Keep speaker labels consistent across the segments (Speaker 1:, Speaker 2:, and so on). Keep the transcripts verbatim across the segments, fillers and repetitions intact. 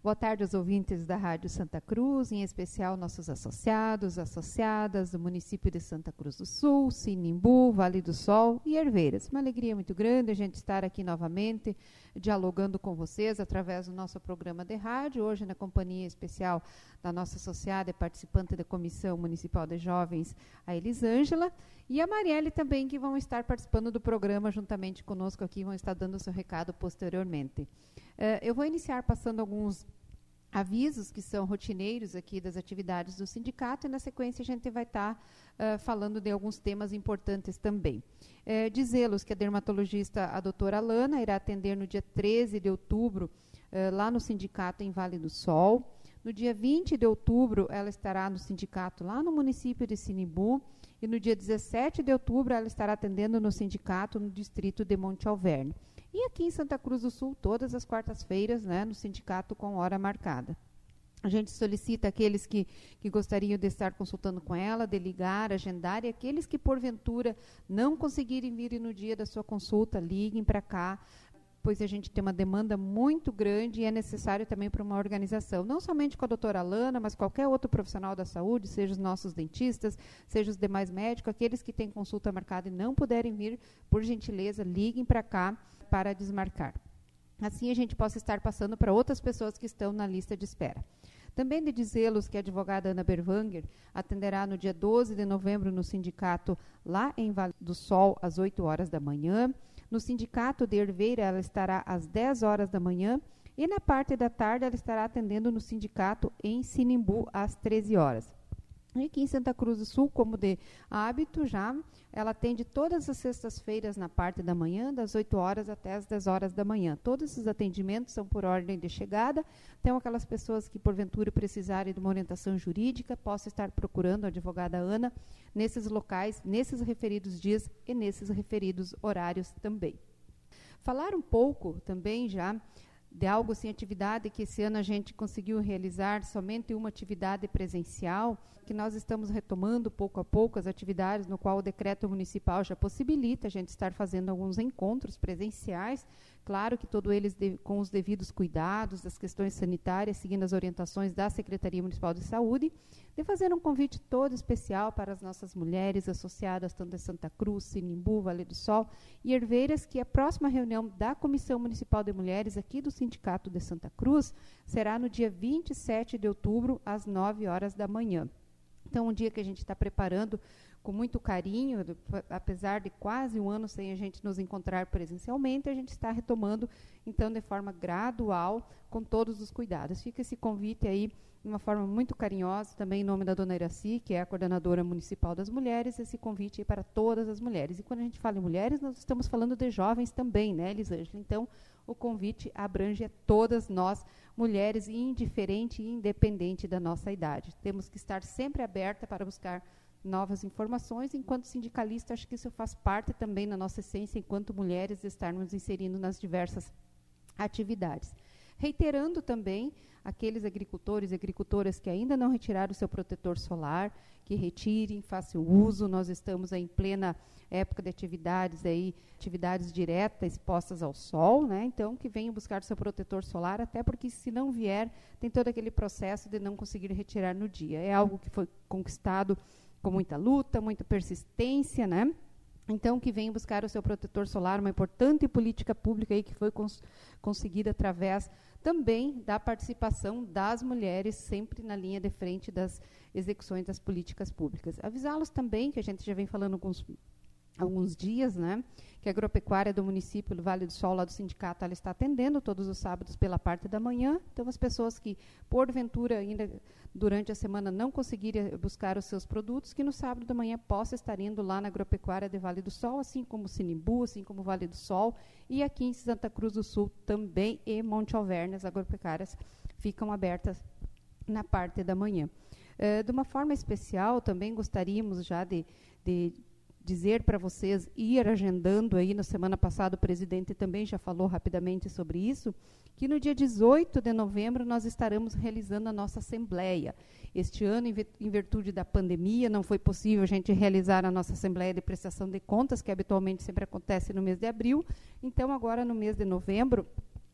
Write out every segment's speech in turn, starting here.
Speaker 1: Boa tarde aos ouvintes da Rádio Santa Cruz, em especial nossos associados, associadas do município de Santa Cruz do Sul, Sinimbu, Vale do Sol e Herveiras. Uma alegria muito grande a gente estar aqui novamente, dialogando com vocês através do nosso programa de rádio, hoje na companhia especial da nossa associada e participante da Comissão Municipal de Jovens, a Elisângela, e a Marielle também, que vão estar participando do programa juntamente conosco aqui, vão estar dando o seu recado posteriormente. Uh, eu vou iniciar passando alguns avisos que são rotineiros aqui das atividades do sindicato, e na sequência a gente vai estar tá, uh, falando de alguns temas importantes também. Uh, Dizê-los que a dermatologista, a doutora Alana, irá atender no dia treze de outubro, uh, lá no sindicato em Vale do Sol. No dia vinte de outubro, ela estará no sindicato lá no município de Sinimbu, e no dia dezessete de outubro, ela estará atendendo no sindicato no distrito de Monte Alverne. E aqui em Santa Cruz do Sul, todas as quartas-feiras, né, no sindicato com hora marcada. A gente solicita aqueles que, que gostariam de estar consultando com ela, de ligar, agendar, e aqueles que, porventura, não conseguirem vir no dia da sua consulta, liguem para cá, pois a gente tem uma demanda muito grande e é necessário também para uma organização, não somente com a doutora Alana, mas qualquer outro profissional da saúde, seja os nossos dentistas, seja os demais médicos, aqueles que têm consulta marcada e não puderem vir, por gentileza, liguem para cá para desmarcar. Assim a gente possa estar passando para outras pessoas que estão na lista de espera. Também de dizê-los que a advogada Ana Berwanger atenderá no dia doze de novembro no sindicato lá em Vale do Sol, às oito horas da manhã. No sindicato de Herveira, ela estará às dez horas da manhã. E na parte da tarde, ela estará atendendo no sindicato em Sinimbu, às treze horas. E aqui em Santa Cruz do Sul, como de hábito já, ela atende todas as sextas-feiras na parte da manhã, das oito horas até as dez horas da manhã. Todos esses atendimentos são por ordem de chegada. Então, aquelas pessoas que, porventura, precisarem de uma orientação jurídica, possam estar procurando a advogada Ana nesses locais, nesses referidos dias e nesses referidos horários também. Falar um pouco também já de algo assim, atividade que esse ano a gente conseguiu realizar somente uma atividade presencial, que nós estamos retomando pouco a pouco as atividades no qual o decreto municipal já possibilita a gente estar fazendo alguns encontros presenciais, claro que todos eles de, com os devidos cuidados das questões sanitárias, seguindo as orientações da Secretaria Municipal de Saúde, de fazer um convite todo especial para as nossas mulheres associadas tanto de Santa Cruz, Sinimbu, Vale do Sol e Herveiras, que a próxima reunião da Comissão Municipal de Mulheres aqui do Sindicato de Santa Cruz será no dia vinte e sete de outubro, às nove horas da manhã. Então, um dia que a gente está preparando com muito carinho, apesar de quase um ano sem a gente nos encontrar presencialmente, a gente está retomando, então, de forma gradual, com todos os cuidados. Fica esse convite aí, de uma forma muito carinhosa, também em nome da dona Iraci, que é a coordenadora municipal das mulheres, esse convite aí para todas as mulheres. E quando a gente fala em mulheres, nós estamos falando de jovens também, né, Elisângela? Então, o convite abrange a todas nós, mulheres, indiferente e independente da nossa idade. Temos que estar sempre aberta para buscar novas informações. Enquanto sindicalista, acho que isso faz parte também da nossa essência, enquanto mulheres, estarmos inserindo nas diversas atividades. Reiterando também aqueles agricultores e agricultoras que ainda não retiraram o seu protetor solar, que retirem, façam uso. Nós estamos aí em plena época de atividades, aí, atividades diretas expostas ao sol, né? Então, que venham buscar o seu protetor solar, até porque, se não vier, tem todo aquele processo de não conseguir retirar no dia. É algo que foi conquistado com muita luta, muita persistência, né? Então, que venham buscar o seu protetor solar, uma importante política pública aí que foi cons- conseguida através também da participação das mulheres, sempre na linha de frente das execuções das políticas públicas. Avisá-los também, que a gente já vem falando com os alguns dias, né, que a agropecuária do município do Vale do Sol, lá do sindicato, ela está atendendo todos os sábados pela parte da manhã. Então, as pessoas que, porventura, ainda durante a semana não conseguirem buscar os seus produtos, que no sábado da manhã possa estar indo lá na agropecuária de Vale do Sol, assim como Sinimbu, assim como Vale do Sol, e aqui em Santa Cruz do Sul também, e Monte Alverne, as agropecuárias ficam abertas na parte da manhã. Uh, de uma forma especial, também gostaríamos já de, de dizer para vocês, ir agendando aí, na semana passada o presidente também já falou rapidamente sobre isso, que no dia dezoito de novembro nós estaremos realizando a nossa assembleia. Este ano, em, em virtude da pandemia, não foi possível a gente realizar a nossa assembleia de prestação de contas, que habitualmente sempre acontece no mês de abril. Então, agora no mês de novembro,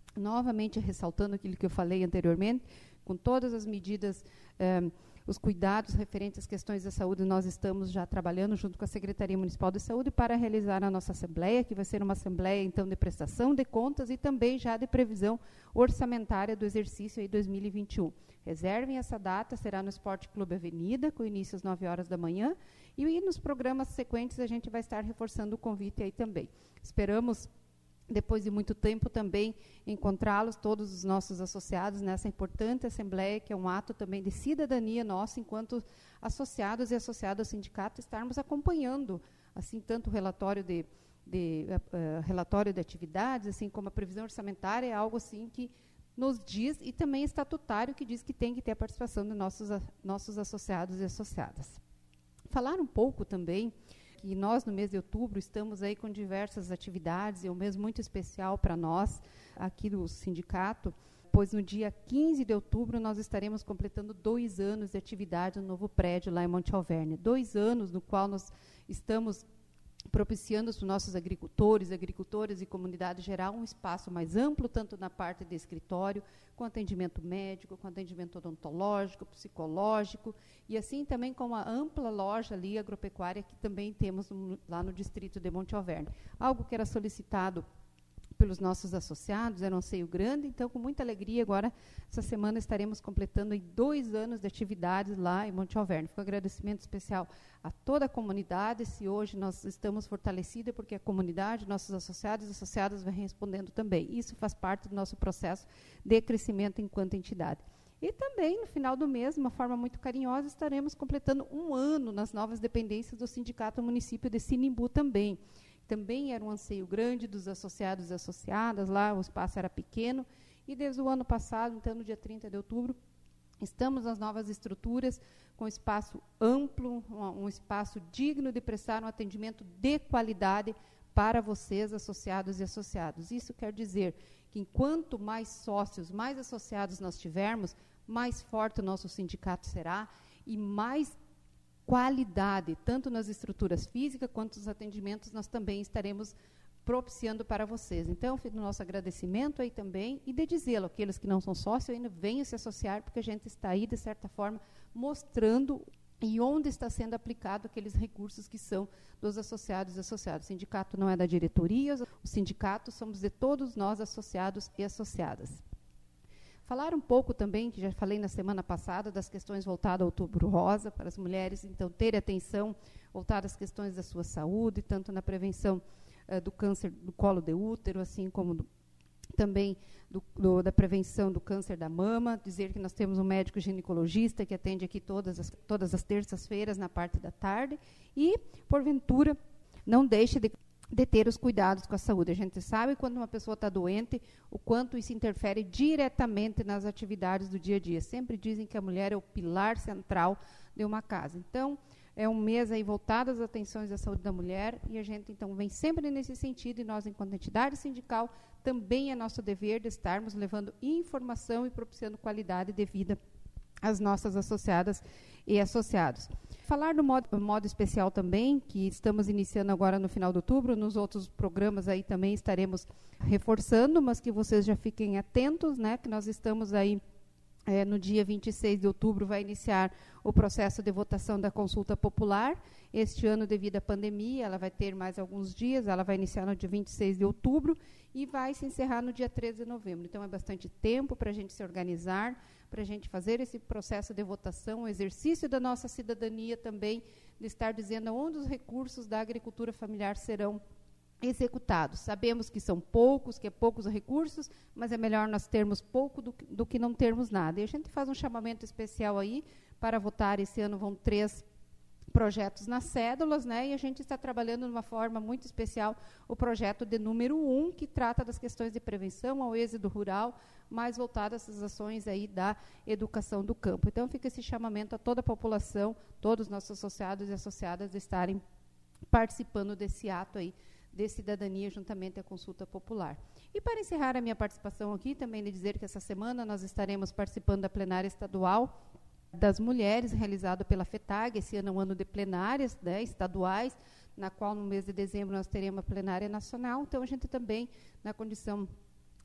Speaker 1: novamente ressaltando aquilo que eu falei anteriormente, com todas as medidas, eh, os cuidados referentes às questões da saúde, nós estamos já trabalhando junto com a Secretaria Municipal de Saúde para realizar a nossa assembleia, que vai ser uma assembleia, então, de prestação de contas e também já de previsão orçamentária do exercício aí dois mil e vinte e um. Reservem essa data, será no Esporte Clube Avenida, com início às nove horas da manhã, e, e nos programas sequentes a gente vai estar reforçando o convite aí também. Esperamos, depois de muito tempo, também encontrá-los, todos os nossos associados, nessa importante assembleia, que é um ato também de cidadania nossa, enquanto associados e associadas ao sindicato, estarmos acompanhando, assim, tanto o relatório de, de, uh, relatório de atividades, assim como a previsão orçamentária, é algo assim que nos diz, e também estatutário, que diz que tem que ter a participação de nossos, a, nossos associados e associadas. Falar um pouco também que nós, no mês de outubro, estamos aí com diversas atividades, e um mês muito especial para nós, aqui do sindicato, pois no dia quinze de outubro nós estaremos completando dois anos de atividade no novo prédio lá em Monte Alverne. Dois anos no qual nós estamos propiciando para os nossos agricultores, agricultoras e comunidade geral um espaço mais amplo, tanto na parte de escritório, com atendimento médico, com atendimento odontológico, psicológico, e assim também com uma ampla loja ali agropecuária que também temos no, lá no distrito de Monte Alverne. Algo que era solicitado pelos nossos associados, era um anseio grande, então, com muita alegria, agora, essa semana, estaremos completando aí dois anos de atividades lá em Monte Alverne. Foi um agradecimento especial a toda a comunidade, se hoje nós estamos fortalecidos, porque a comunidade, nossos associados e associadas, vem respondendo também. Isso faz parte do nosso processo de crescimento enquanto entidade. E também, no final do mês, de uma forma muito carinhosa, estaremos completando um ano nas novas dependências do Sindicato Município de Sinimbu também. Também era um anseio grande dos associados e associadas, lá o espaço era pequeno, e desde o ano passado, então, no dia trinta de outubro, estamos nas novas estruturas, com espaço amplo, um, um espaço digno de prestar um atendimento de qualidade para vocês, associados e associados. Isso quer dizer que, enquanto mais sócios, mais associados nós tivermos, mais forte o nosso sindicato será e mais qualidade, tanto nas estruturas físicas quanto nos atendimentos, nós também estaremos propiciando para vocês. Então, fiz o nosso agradecimento aí também, e de dizê-lo, aqueles que não são sócios ainda venham se associar, porque a gente está aí, de certa forma, mostrando e onde está sendo aplicado aqueles recursos que são dos associados e associados. O sindicato não é da diretoria, o sindicato somos de todos nós, associados e associadas. Falar um pouco também, que já falei na semana passada, das questões voltadas ao Outubro Rosa, para as mulheres, então, terem atenção voltada às questões da sua saúde, tanto na prevenção uh, do câncer do colo de útero, assim como do, também do, do, da prevenção do câncer da mama. Dizer que nós temos um médico ginecologista que atende aqui todas as, todas as terças-feiras, na parte da tarde, e, porventura, não deixe de de ter os cuidados com a saúde. A gente sabe, quando uma pessoa está doente, o quanto isso interfere diretamente nas atividades do dia a dia. Sempre dizem que a mulher é o pilar central de uma casa. Então, é um mês aí voltado às atenções da saúde da mulher, e a gente, então, vem sempre nesse sentido, e nós, enquanto entidade sindical, também é nosso dever de estarmos levando informação e propiciando qualidade de vida às nossas associadas e associados. Falar do modo, modo especial também, que estamos iniciando agora no final de outubro, nos outros programas aí também estaremos reforçando, mas que vocês já fiquem atentos, né, que nós estamos aí, é, no dia vinte e seis de outubro, vai iniciar o processo de votação da consulta popular. Este ano, devido à pandemia, ela vai ter mais alguns dias, ela vai iniciar no dia vinte e seis de outubro e vai se encerrar no dia treze de novembro. Então, é bastante tempo para a gente se organizar, para a gente fazer esse processo de votação, o exercício da nossa cidadania também, de estar dizendo onde os recursos da agricultura familiar serão executados. Sabemos que são poucos, que é poucos recursos, mas é melhor nós termos pouco do, do que não termos nada. E a gente faz um chamamento especial aí para votar. Esse ano vão três projetos nas cédulas, né? E a gente está trabalhando de uma forma muito especial o projeto de número um, que trata das questões de prevenção ao êxodo rural, mais voltado a essas ações aí da educação do campo. Então, fica esse chamamento a toda a população, todos os nossos associados e associadas estarem participando desse ato aí de cidadania, juntamente à consulta popular. E para encerrar a minha participação aqui, também de dizer que essa semana nós estaremos participando da plenária estadual das mulheres, realizada pela FETAG. Esse ano é um ano de plenárias, né, estaduais, na qual no mês de dezembro nós teremos a plenária nacional. Então, a gente também, na condição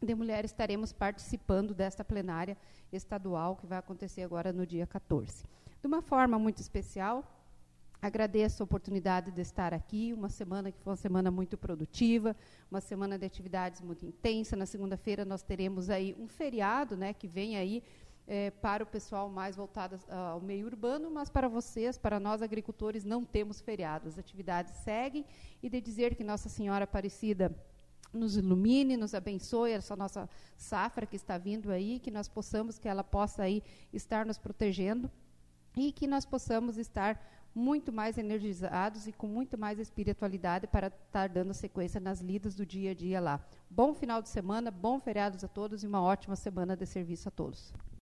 Speaker 1: de Mulheres estaremos participando desta plenária estadual que vai acontecer agora no dia quatorze. De uma forma muito especial, agradeço a oportunidade de estar aqui, uma semana que foi uma semana muito produtiva, uma semana de atividades muito intensa. Na segunda-feira nós teremos aí um feriado, né, que vem aí é, para o pessoal mais voltado ao meio urbano, mas para vocês, para nós agricultores, não temos feriado. As atividades seguem, e de dizer que Nossa Senhora Aparecida nos ilumine, nos abençoe essa nossa safra que está vindo aí, que nós possamos, que ela possa aí estar nos protegendo, e que nós possamos estar muito mais energizados e com muito mais espiritualidade para estar dando sequência nas lidas do dia a dia lá. Bom final de semana, bom feriados a todos e uma ótima semana de serviço a todos.